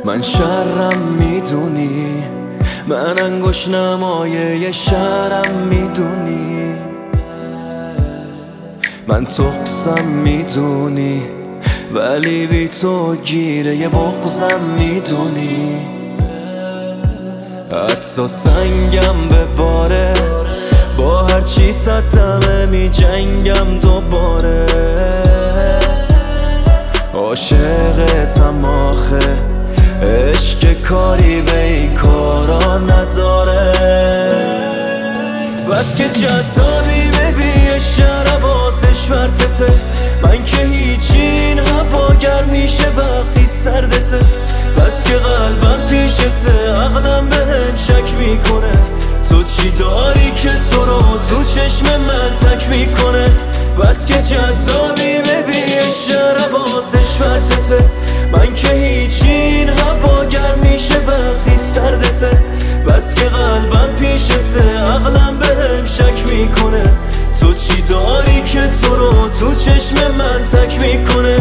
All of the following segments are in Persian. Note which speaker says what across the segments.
Speaker 1: من شرم میدونی، من انگوش نمایه شرم میدونی، من تقصم میدونی، ولی بی تو گیره یه بغضم میدونی. حتی سنگم به باره، با هرچی صدمه می جنگم دوباره. عاشقتم آخه، عشق کاری به این کارا نداره. بس که جذابی ببی شهر واسش مرتته، من که هیچین هوا گرم میشه وقتی سردته. بس که قلبم پیشته، عقلم بهم شک میکنه، تو چی داری که تو رو تو چشم من تک میکنه. بس که جذابی ببی شهر واسش مرتته، من که هیچین هوا گرم میشه وقتی سردته. بس که قلبم پیشته، عقلم بهم شک میکنه، تو چی داری که تو رو تو چشم من تک میکنه.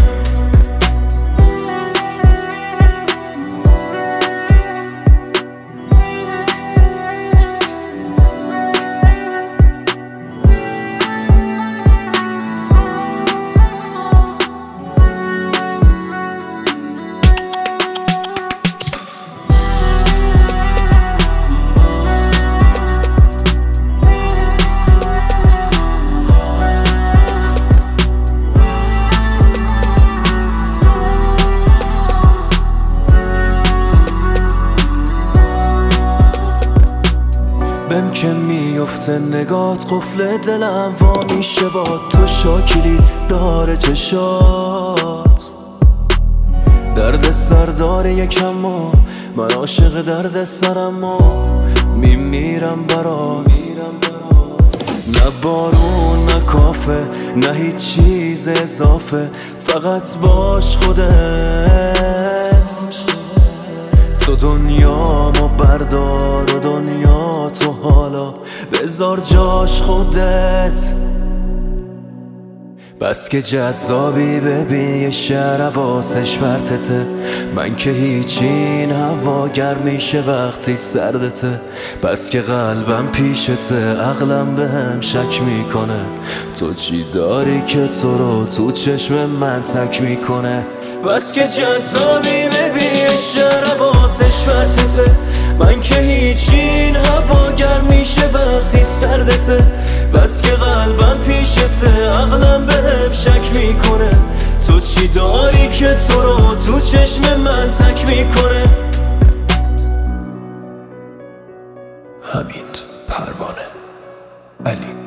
Speaker 1: بهم که میفته نگات، قفل دلم وا میشه با تو، شاکلی داره چشات. درد سر داره یکم و من عاشق درد سرم و میمیرم برات. نه بارون نه کافه نه هیچ چیز اضافه، فقط باش خودت. تو دنیامو بردار و دنیا تو حالا بذار جاش خودت. بس که جذابی ببین یه شهر واسش مرتته، من که هیچین هوا گرم میشه وقتی سردته. بس که قلبم پیشته، عقلم بهم شک میکنه، تو چی داری که تو رو تو چشم من تک میکنه. بس که جذابی ببین یه شهر واسش مرتته، من که هیچین هوا گرم میشه وقتی سردته. بس که قلبم پیشته، عقلم بهم شک میکنه، تو چی داری که تو رو تو چشم من تک میکنه.
Speaker 2: حمید پروانه علی